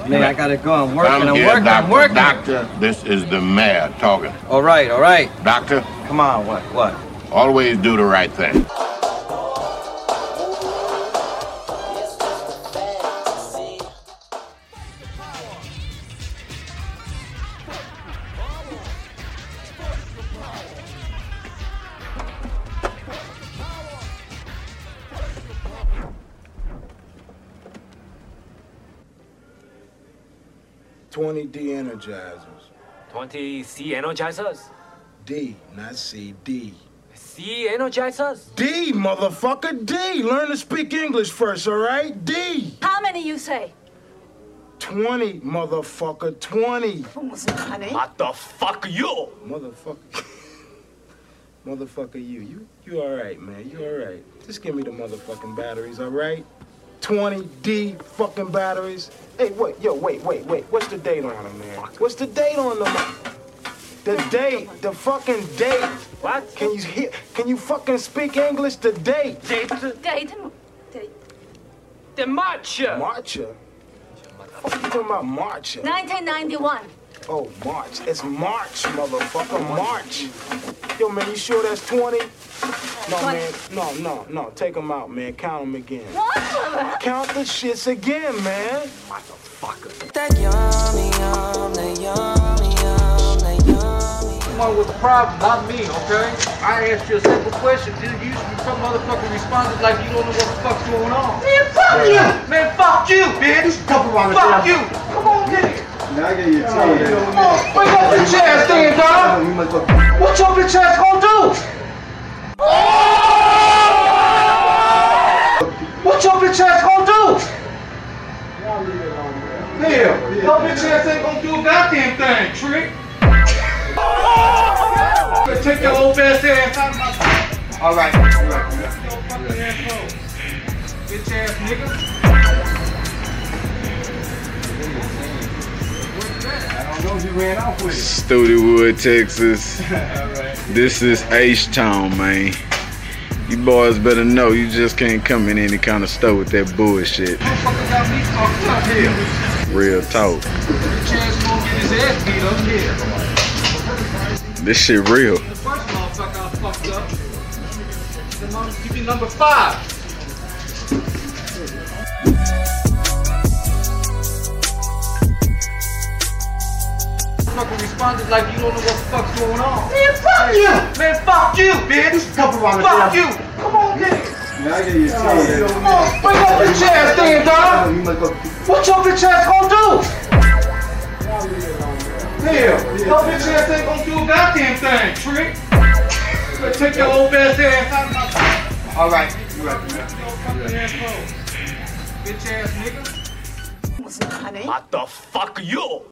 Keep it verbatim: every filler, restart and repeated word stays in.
Nigga, I gotta go. I'm working, Come I'm here, working, doctor, I'm working. Doctor, this is the mayor talking. All right, all right. Doctor? Come on, what, what? Always do the right thing. twenty D Energizers. twenty C Energizers? D, not C, D. C Energizers? D, motherfucker, D. Learn to speak English first, all right? D. How many you say? twenty, motherfucker, twenty. What the fuck you? Motherfucker. Motherfucker, you. You you all right, man. You all right. Just give me the motherfucking batteries, all right? twenty D fucking batteries. Hey, wait, yo, wait, wait, wait. What's the date on them, man? What's the date on them? The date, the fucking date. What? Can you hear? Can you fucking speak English? The date. Date? Date. Date. The March. Marcha. What you talking about, Marcha? nineteen ninety-one. Oh, March. It's March, motherfucker. March. Yo, man, you sure that's twenty? No, twenty. man. No, no, no. Take them out, man. Count them again. What? Count the shits again, man. Motherfucker. That yummy, yum, that yummy, yum, that yummy. Someone with a problem, not me, okay? I asked you a simple question, dude. You some motherfucker responded like you don't know what the fuck's going on. Man, fuck you! Man, fuck you, bitch! Fuck you! Come on, get it! Now I get your chair. Come on, bring up your chest then, dog! What's up your chest gonna do? What's up your chest gonna do? Hell, your bitch ass ain't gonna do a goddamn thing, trick! Take your old ass ass out of my... Alright, alright. Bitch ass nigga. I don't know if you ran off with it. Studewood, Texas. This is H-Town, man. You boys better know you just can't come in any kind of store with that bullshit. Motherfucker got me fucked up here. Real talk. Bitch ass gonna get his ass beat up here. This shit real. The first motherfucker I fucked up. The number, you be number five. Motherfucker responded like you don't know what the fuck's going on. Man, fuck you! Man, fuck you, bitch! Fuck you! Come on, get it! Now I get your chair. Come on, bring up your chest then, dog! What's up your chest gonna do? Hell, your bitch ass ain't gonna do a goddamn thing, trick! Better take your old ass ass out of my... Alright, you right, you right. Bitch ass nigga. What the fuck you?